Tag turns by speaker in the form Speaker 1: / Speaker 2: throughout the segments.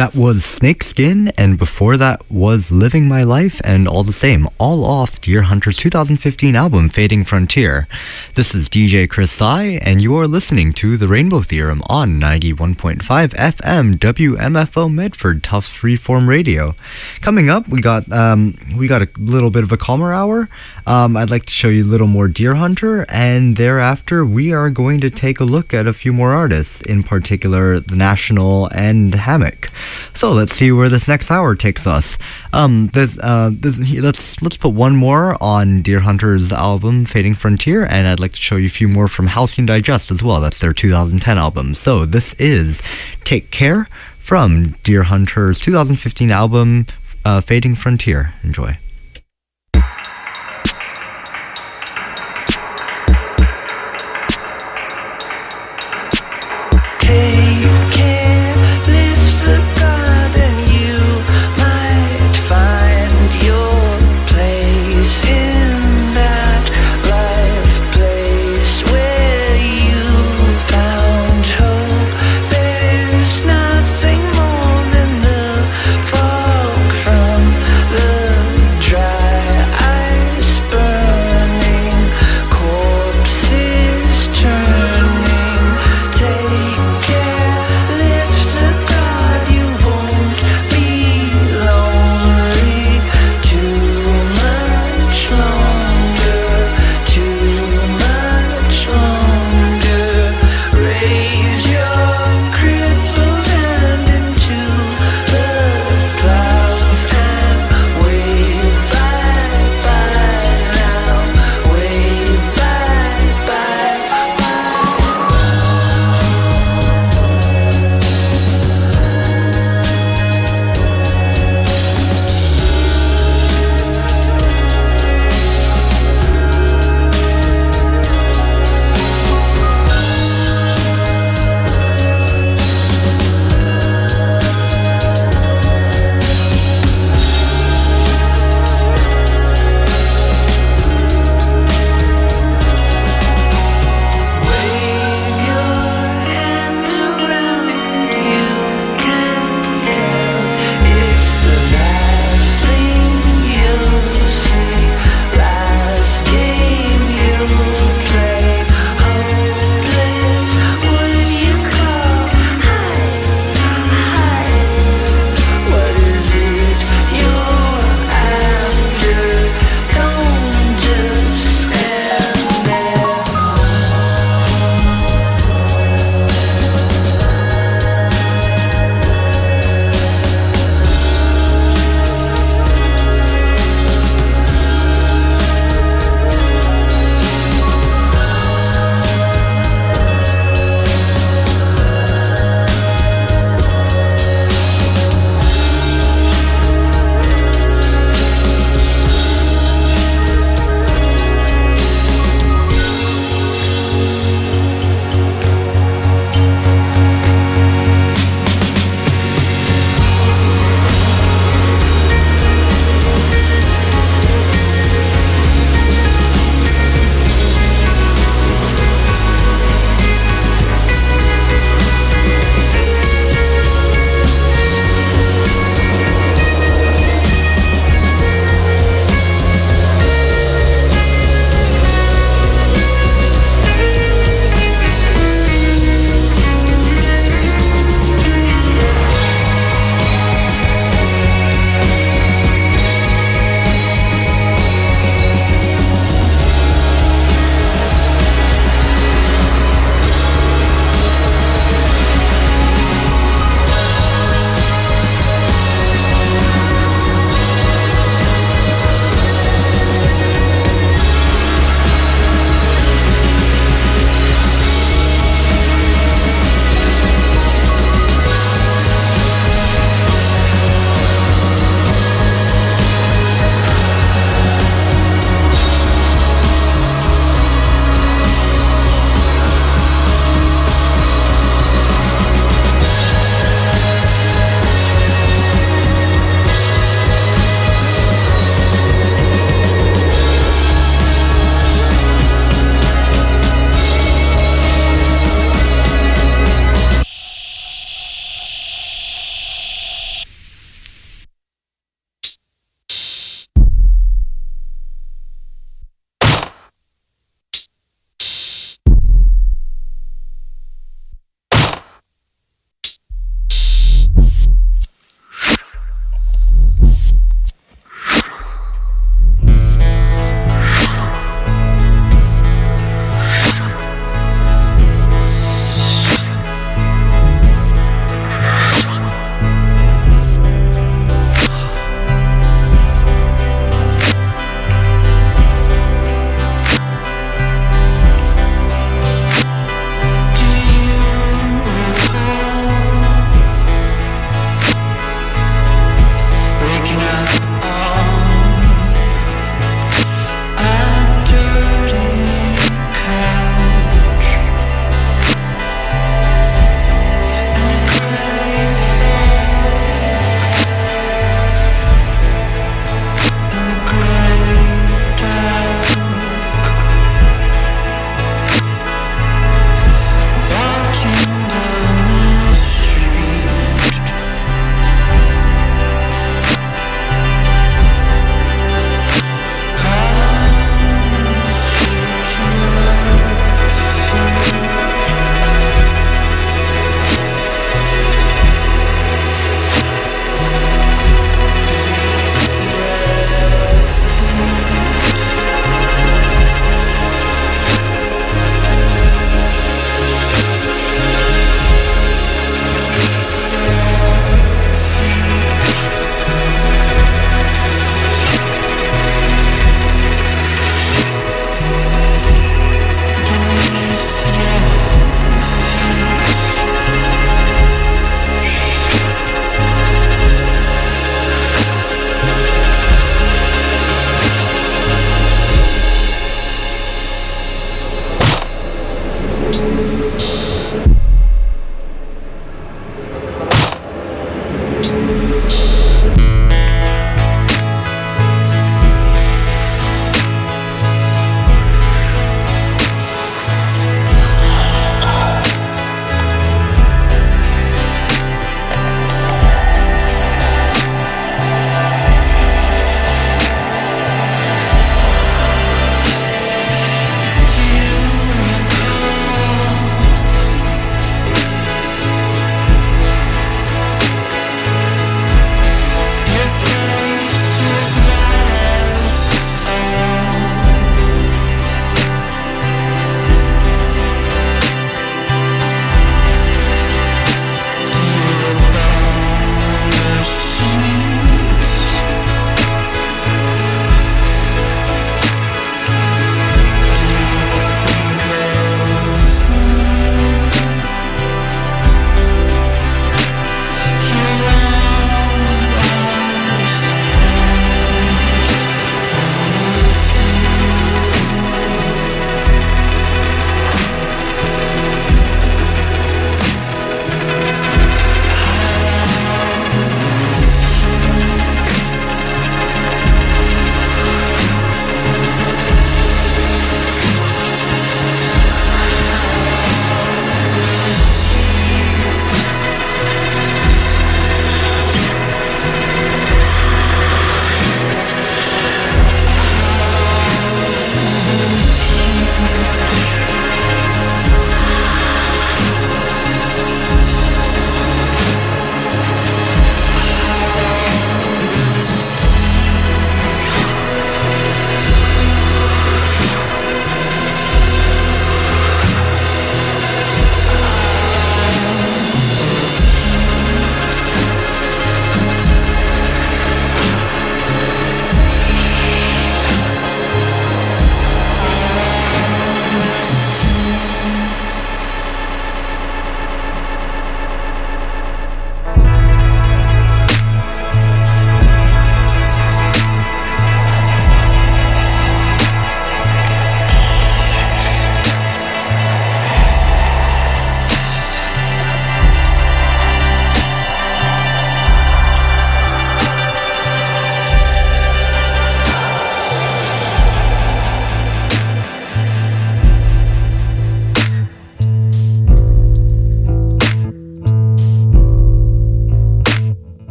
Speaker 1: That was Snakeskin, and before that was Living My Life and All the Same, all off Deer Hunter's 2015 album, Fading Frontier. This is DJ Chris Sai, and you are listening to The Rainbow Theorem on 91.5 FM WMFO Medford, Tufts Freeform Radio. Coming up, we got a little bit of a calmer hour. I'd like to show you a little more Deer Hunter, and thereafter we are going to take a look at a few more artists, in particular The National and Hammock. So let's see where this next hour takes us. Let's put one more on Deer Hunter's album Fading Frontier, and I'd like to show you a few more from Halcyon Digest as well. That's their 2010 album. So this is Take Care from Deer Hunter's 2015 album Fading Frontier. Enjoy.
Speaker 2: Nothing more than the fog from the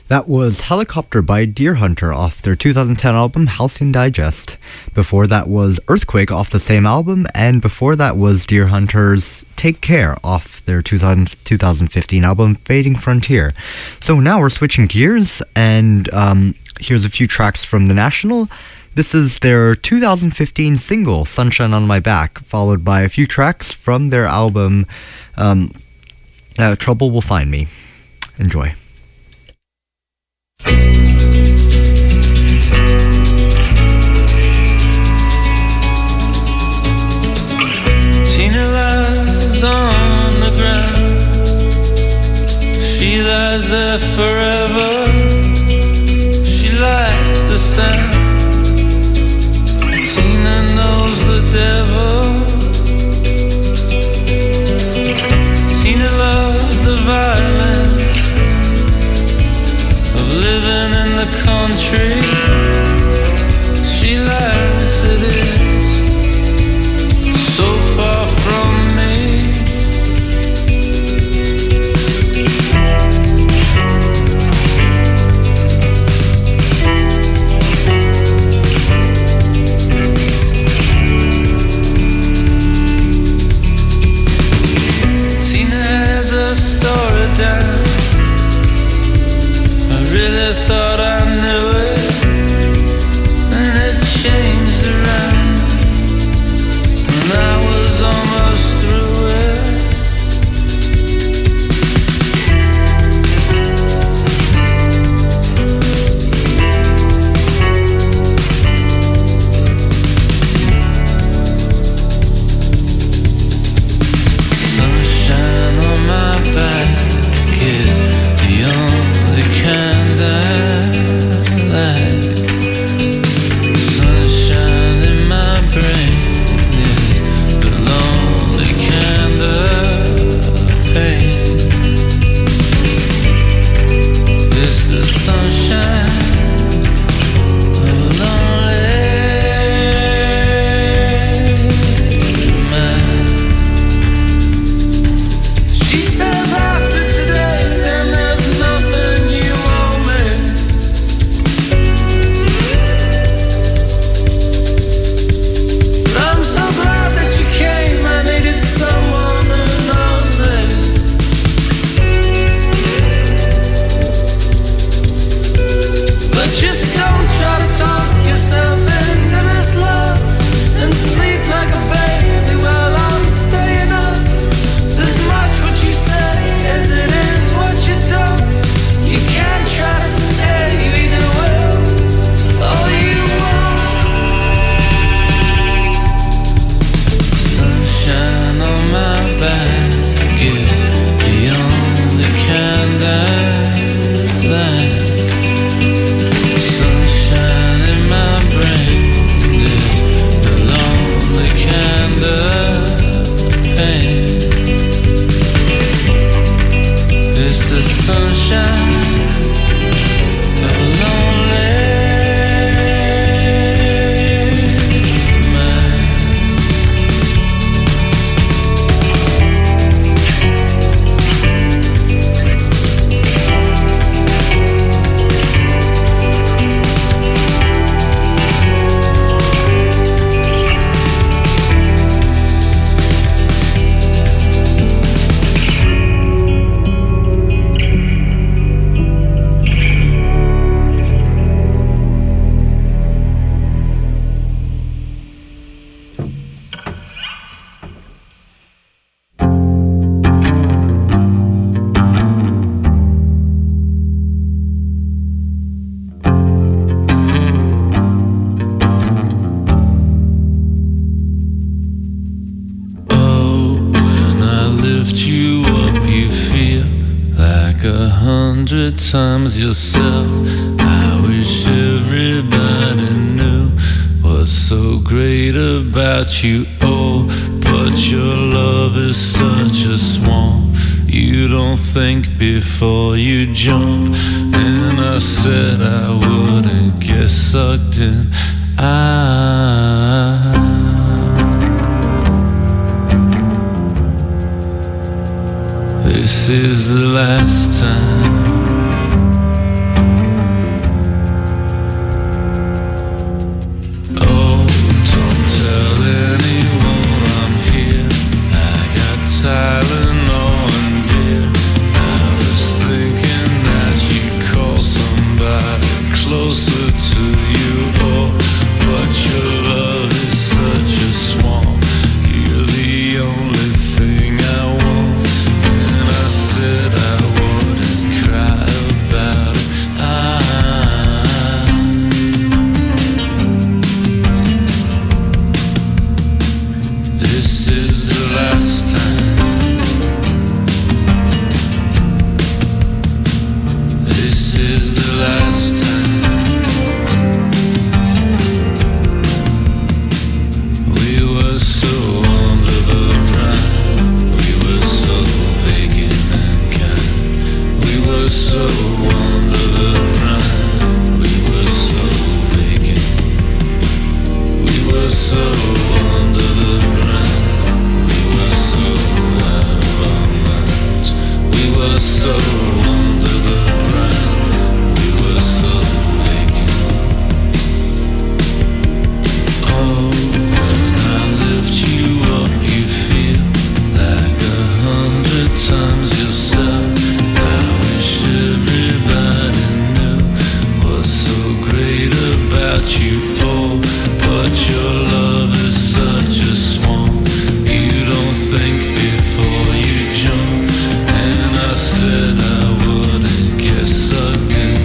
Speaker 1: That was Helicopter by Deer Hunter off their 2010 album Halcyon Digest. Before that was Earthquake off the same album, and before that was Deer Hunter's Take Care off their 2015 album Fading Frontier. So now we're switching gears, and here's a few tracks from The National. This is their 2015 single, Sunshine on My Back, followed by a few tracks from their album Trouble Will Find Me. Enjoy.
Speaker 2: Tina lies on the ground. She lies there forever. She likes the sound. Tina knows the devil. Tina loves the violence of living in the country. She likes it is so far from me. Tina has a story down. I really thought I knew it, and it changed around, and I was almost through it. Sunshine on my back is the only kind I like. Sunshine in my brain is the lonely kind of pain. It's the sunshine of a lonely man. She says after today, then there's nothing you owe me. But I'm so glad that you came. I needed someone who knows me. But just don't try to talk yourself into this love and sleep like a baby while I'm staying up. It's as much what you say as it is what you don't. You can't try to stay, you either will or you won't. Sunshine on my back is the only kind I like. Sunshine in my brain is the lonely kind of pain. It's the sunshine of a lonely man. Oh, when I lift you up, you feel like 100 times yourself. I wish everybody knew what's so great about you. Oh, but your love is such a swamp. You don't think before you jump. And I said I wouldn't get sucked in. This is the last time Tylenol and beer. I was thinking that you'd call somebody closer to you, oh, but your love is such a swamp. You're the only thing I want, and I said I wouldn't cry about it. This is the last time. This is the last time. We were so under the ground. We were so vacant and kind. We were so under the ground. We were so vacant. We were so under the ground. We were so out of our minds. We were so under the ground. We were so vacant. Oh, when I lift you up, you feel like 100 times yourself. I wish everybody knew what's so great about you, oh, but your love is such a swamp. You don't think before you jump, and I said I wouldn't get sucked in.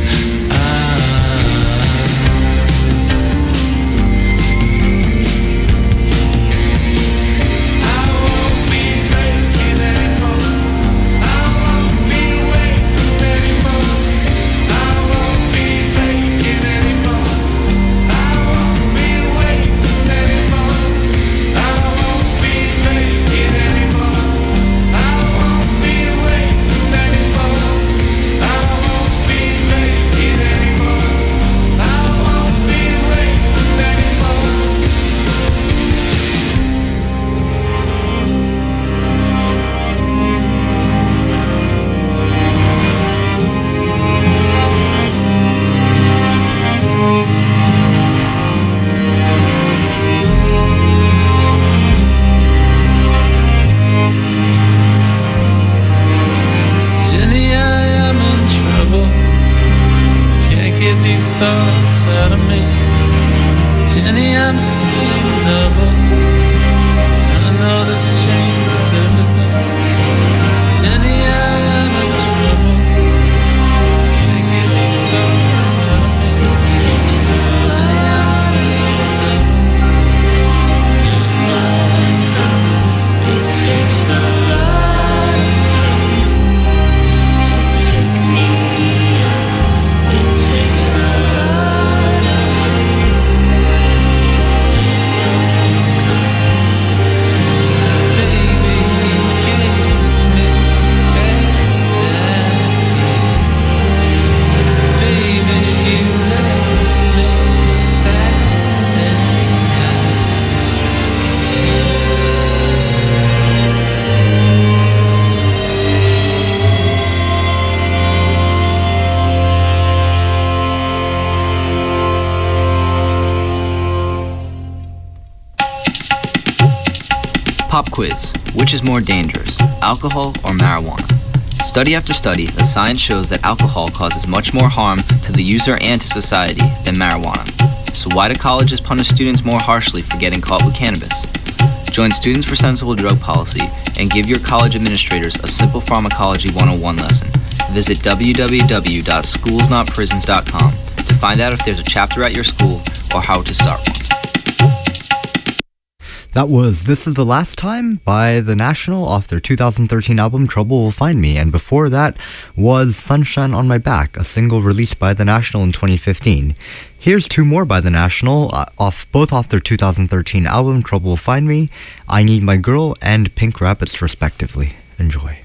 Speaker 2: I won't be faking anymore. I won't be waiting anymore. I won't be faking anymore. I won't be waiting anymore. I won't be faking anymore. I won't be waiting anymore. I won't be faking anymore. I won't be waiting anymore. Jenny, I am in trouble. Can't get these thoughts out of me. Jenny, I'm seeing double. I know this changes everything. Jenny, I am in trouble. Can't get these thoughts out of me. Jenny, I'm seeing double.
Speaker 3: It takes a lot to pick me up. It takes a lot
Speaker 2: Baby, you gave me bad days. Baby, you left me sad and high.
Speaker 4: Pop quiz. Which is more dangerous, alcohol or marijuana? Study after study, the science shows that alcohol causes much more harm to the user and to society than marijuana. So why do colleges punish students more harshly for getting caught with cannabis? Join Students for Sensible Drug Policy and give your college administrators a simple pharmacology 101 lesson. Visit www.schoolsnotprisons.com to find out if there's a chapter at your school or how to start one.
Speaker 1: That was This Is the Last Time by The National off their 2013 album Trouble Will Find Me, and before that was Sunshine on My Back, a single released by The National in 2015. Here's two more by The National, both off their 2013 album Trouble Will Find Me, I Need My Girl and Pink Rabbits respectively. Enjoy.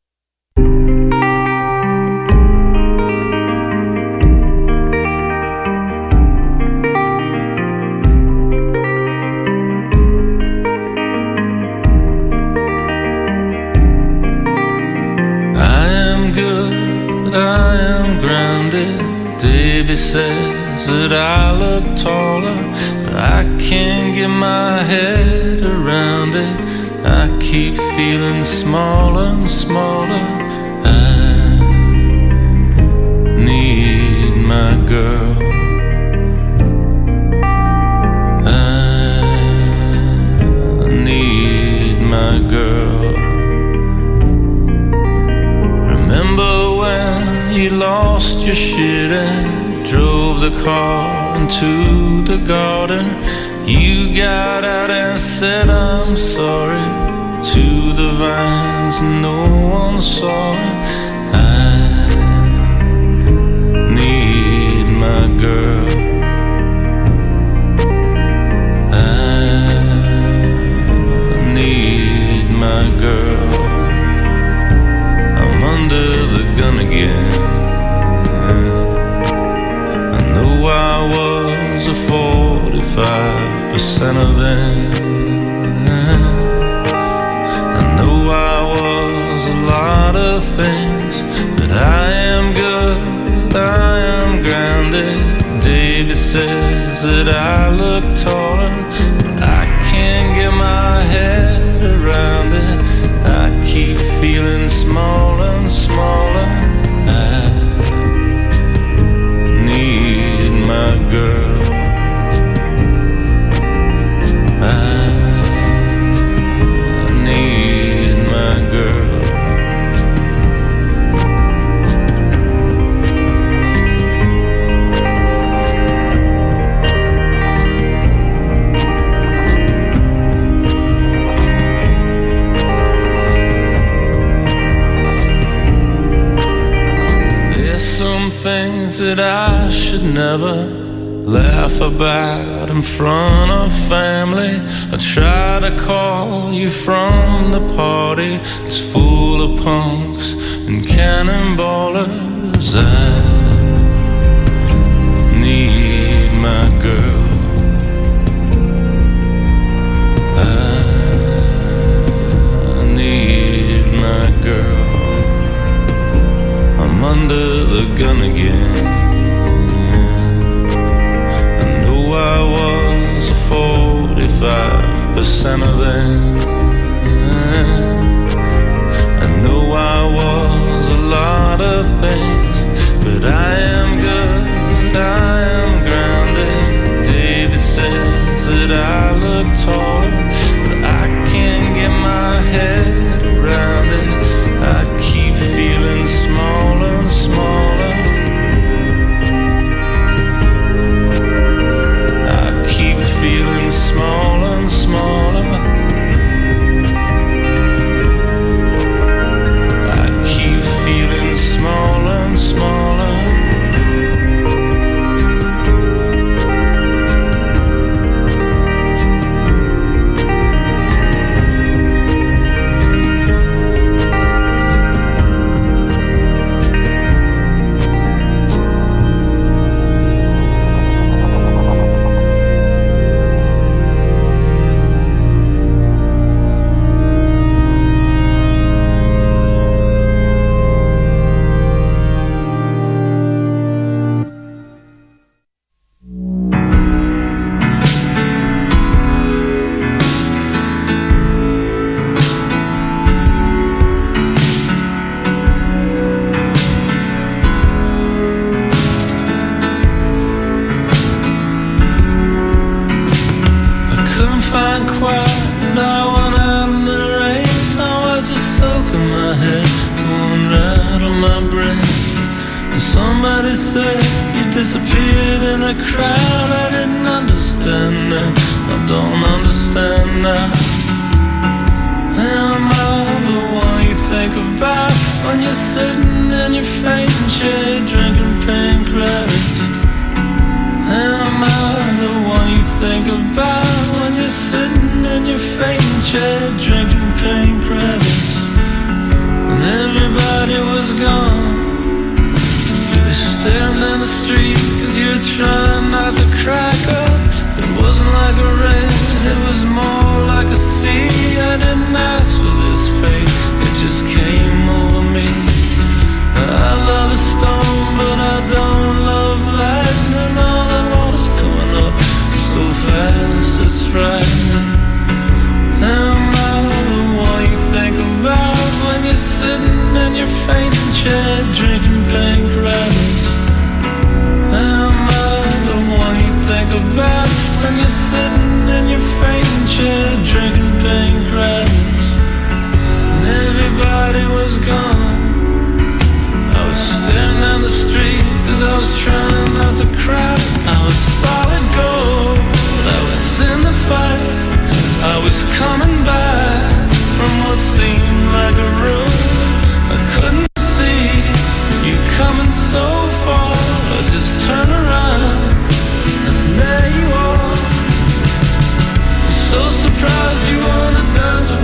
Speaker 2: I am grounded. Davy says that I look taller, but I can't get my head around it. I can't keep feeling smaller and smaller. I need my girl. I need my girl. Remember when you lost your shit and drove the car into the garden? You got out and said I'm sorry to the vines, no one saw it. I need my girl. I need my girl. I'm under the gun again. I know I was a 45% of them. I know I was a lot of things, but I am good, I am grounded. David says that I look taller, but I can't get my head around it. I keep feeling smaller and smaller. I need my girl. Things that I should never laugh about in front of family. I try to call you from the party. It's full of punks and cannonballers. I need my girl. I need my girl. I'm under the gun again. I know I was a 45% of them. I know I was a lot of things, but I am good, I am grounded. David says that I look taller, but I can't get my head around it. I keep feeling smaller and smaller. I keep feeling smaller and smaller. I keep feeling smaller and smaller. Somebody said you disappeared in a crowd. I didn't understand then, I don't understand now. Am I the one you think about when you're sitting in your fainting chair drinking pink rabbits? Am I the one you think about when you're sitting in your fainting chair drinking pink rabbits? When everybody was gone, staring in the street cause you're trying not to crack up. It wasn't like a rain, it was more like a sea. I didn't ask for this pain, it just came over me. I love a storm but I don't love lightning. All that water's coming up so fast it's frightening. Am I the one you you're sitting in your fainting chair, drinking pink rabbits. Am I the one you think about when you're sitting in your fainting chair, drinking pink rabbits? And everybody was gone. I was staring down the street, cause I was trying not to cry. I was solid gold, I was in the fight. I was coming back from what seemed like a road. I couldn't see you coming so far. I just turned around and there you are. I'm so surprised you wanna dance with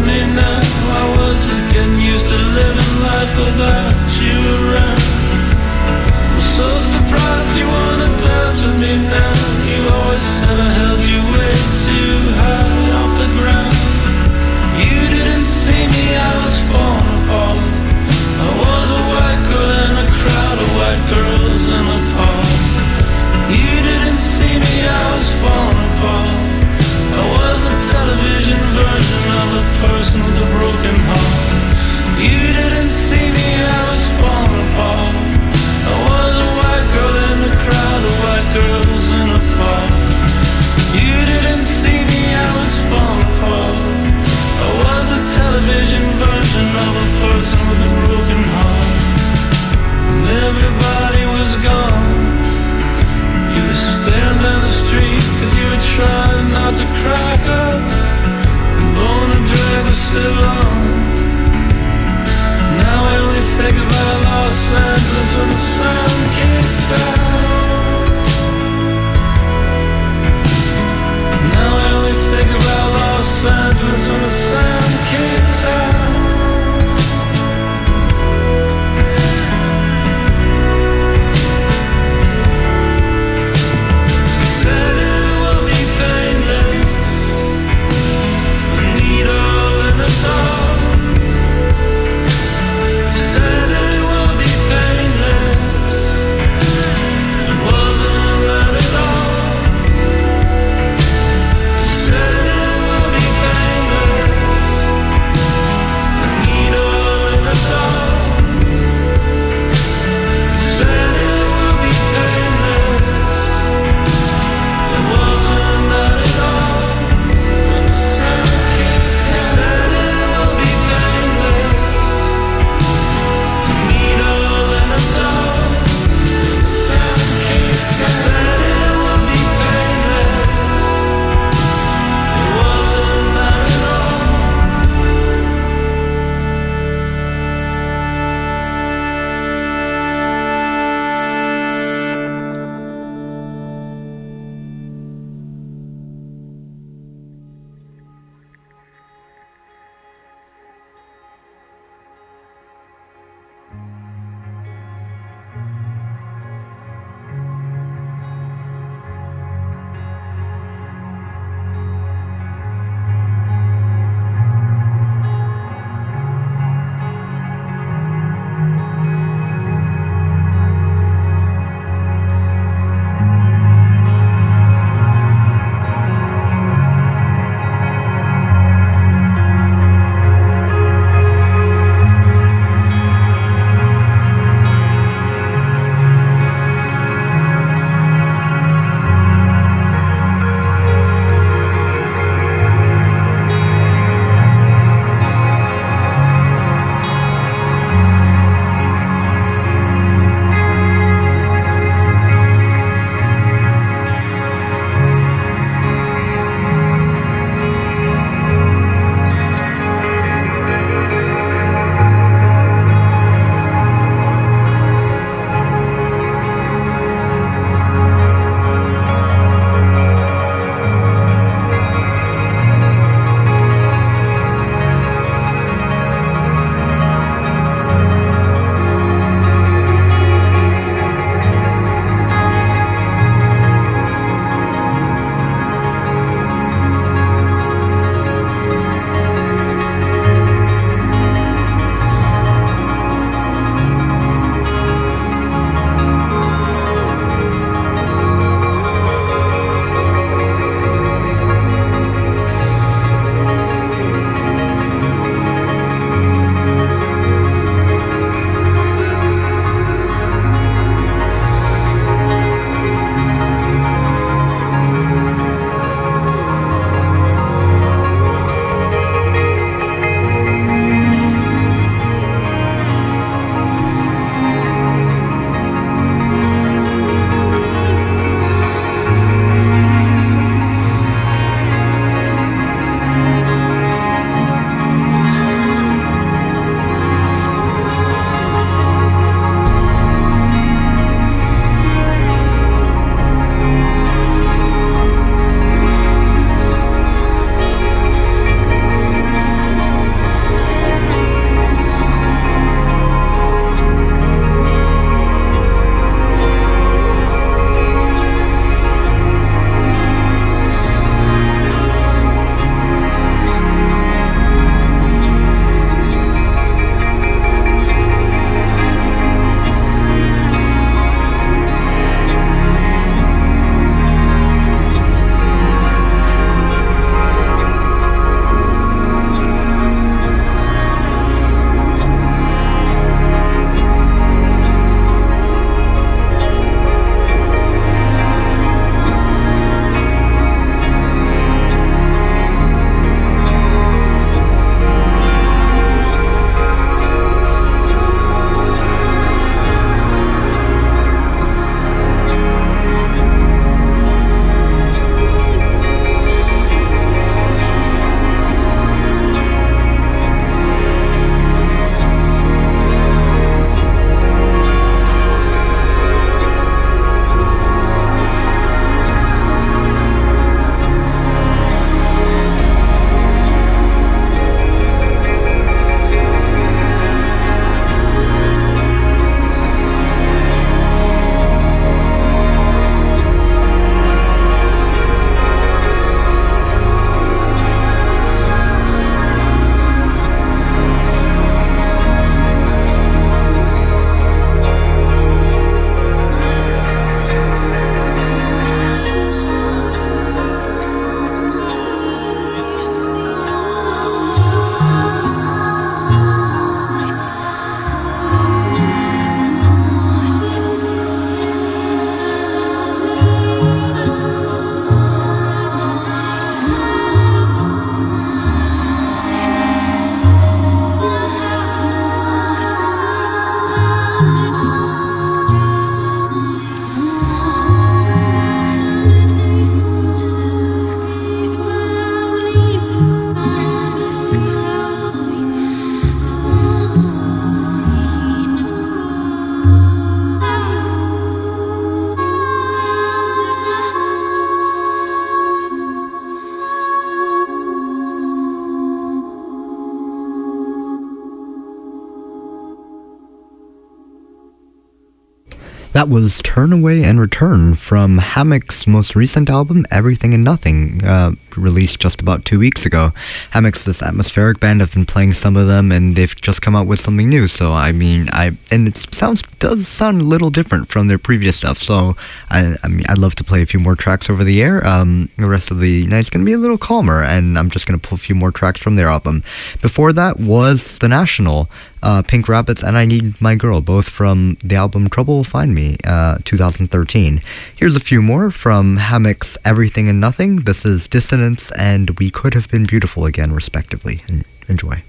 Speaker 1: That was Turn Away and Return from Hammock's most recent album, Everything and Nothing, released just about 2 weeks ago. Hammock's this atmospheric band. I've been playing some of them, and they've just come out with something new. So and it does sound a little different from their previous stuff. So I'd love to play a few more tracks over the air. The rest of the night's gonna be a little calmer, and I'm just gonna pull a few more tracks from their album. Before that was The National, Pink Rabbits, and I Need My Girl, both from the album Trouble Will Find Me, 2013. Here's a few more from Hammock's Everything and Nothing. This is Dissonance and We Could Have Been Beautiful Again, respectively. Enjoy.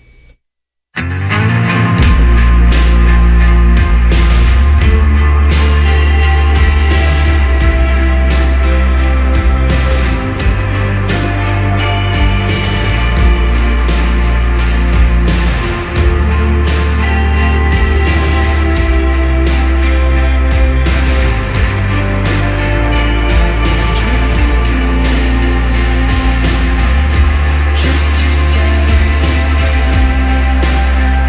Speaker 3: Just to settle down.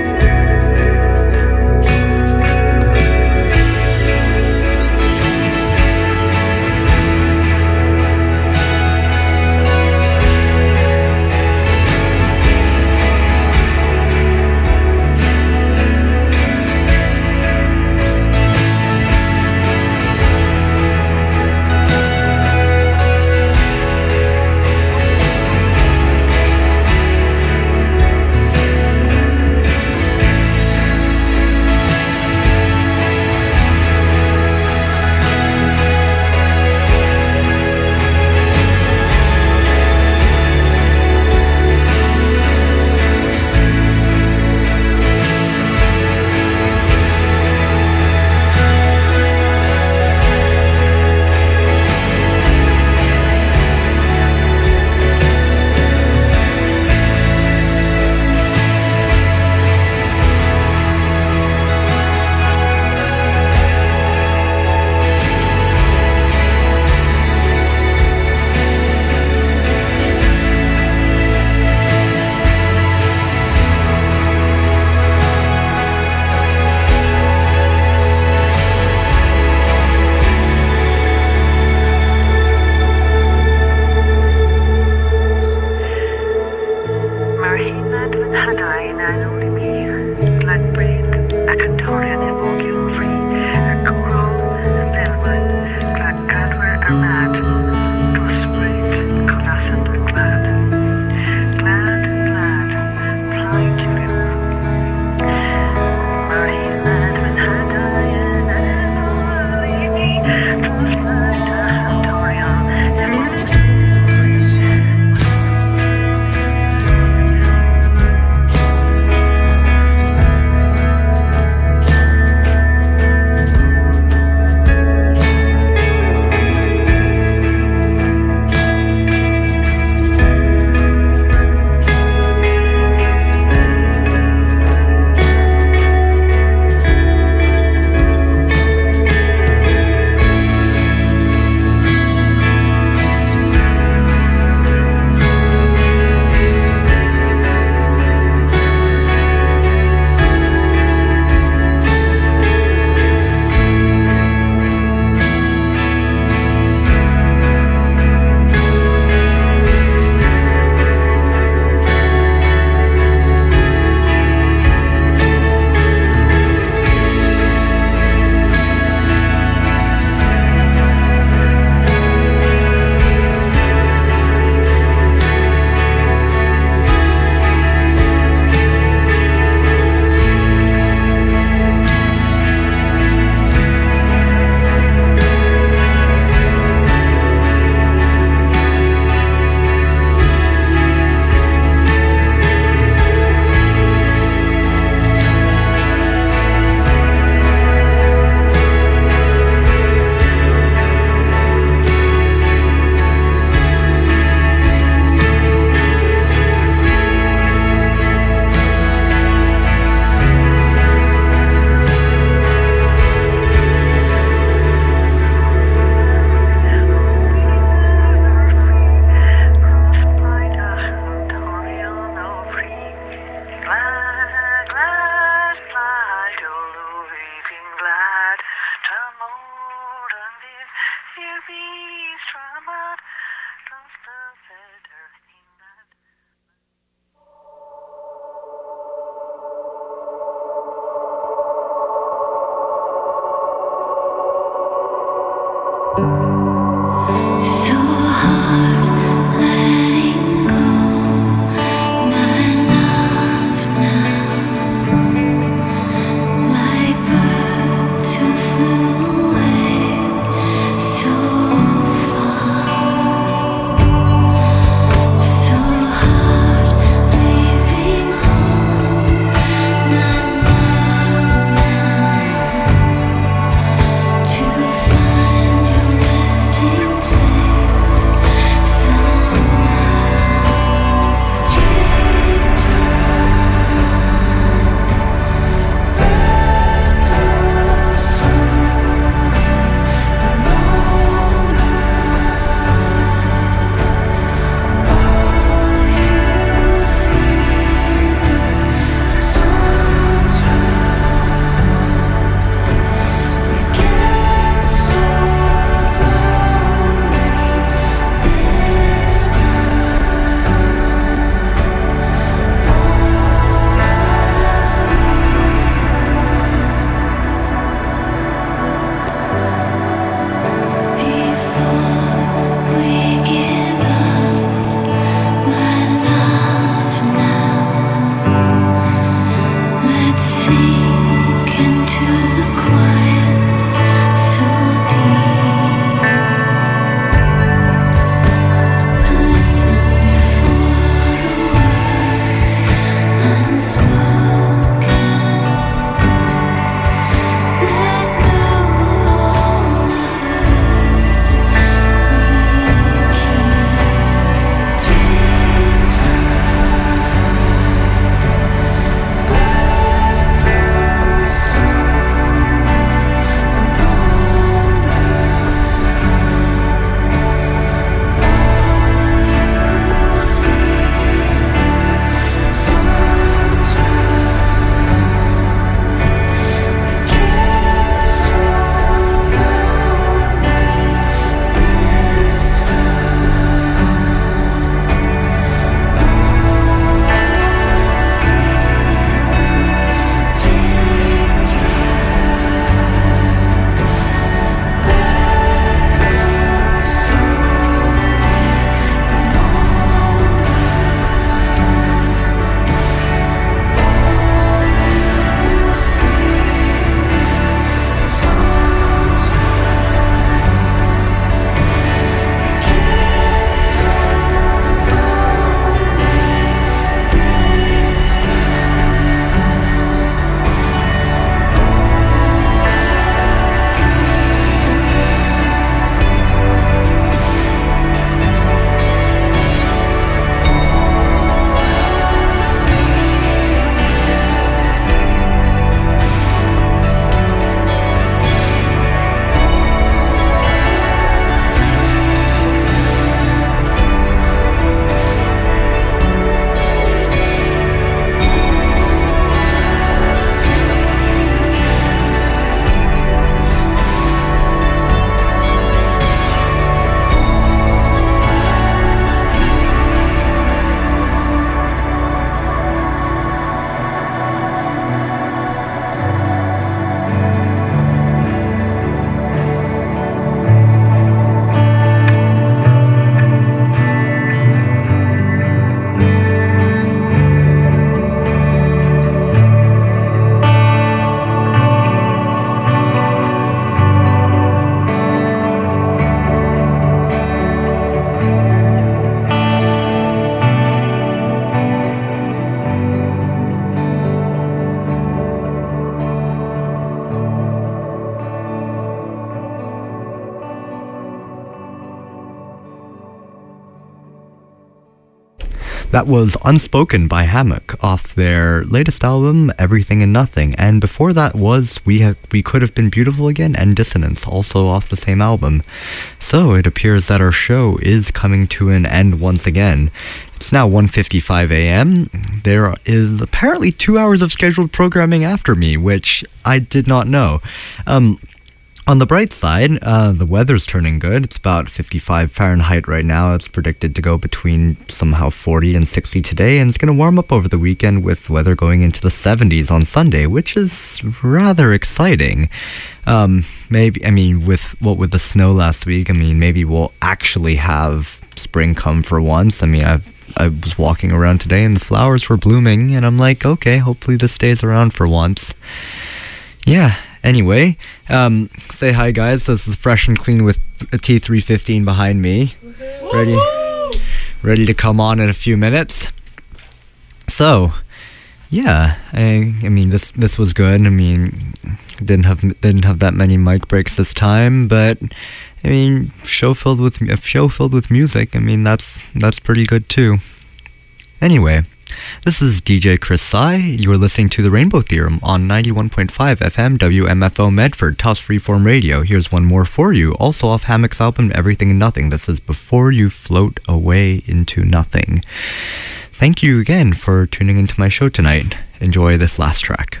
Speaker 1: That was Unspoken by Hammock off their latest album, Everything and Nothing. And before that was We Could Have Been Beautiful Again and Dissonance, also off the same album. So it appears that our show is coming to an end once again. It's now 1:55 a.m. There is apparently 2 hours of scheduled programming after me, which I did not know. On the bright side, the weather's turning good. It's about 55 Fahrenheit right now. It's predicted to go between somehow 40 and 60 today, and it's going to warm up over the weekend with weather going into the 70s on Sunday, which is rather exciting. Maybe, I mean, with the snow last week, I mean, maybe we'll actually have spring come for once. I mean, I was walking around today and the flowers were blooming, and I'm like, okay, hopefully this stays around for once. Yeah. Anyway, say hi guys, this is Fresh and Clean with a T315 behind me. Ready to come on in a few minutes. So, yeah, I mean this was good. I mean, didn't have that many mic breaks this time, but I mean, show filled with music. I mean, that's pretty good too. Anyway, this is DJ Chris Sai. You are listening to The Rainbow Theorem on 91.5 FM WMFO Medford, Taos Freeform Radio. Here's one more for you, also off Hammock's album Everything and Nothing. This is Before You Float Away Into Nothing. Thank you again for tuning into my show tonight. Enjoy this last track.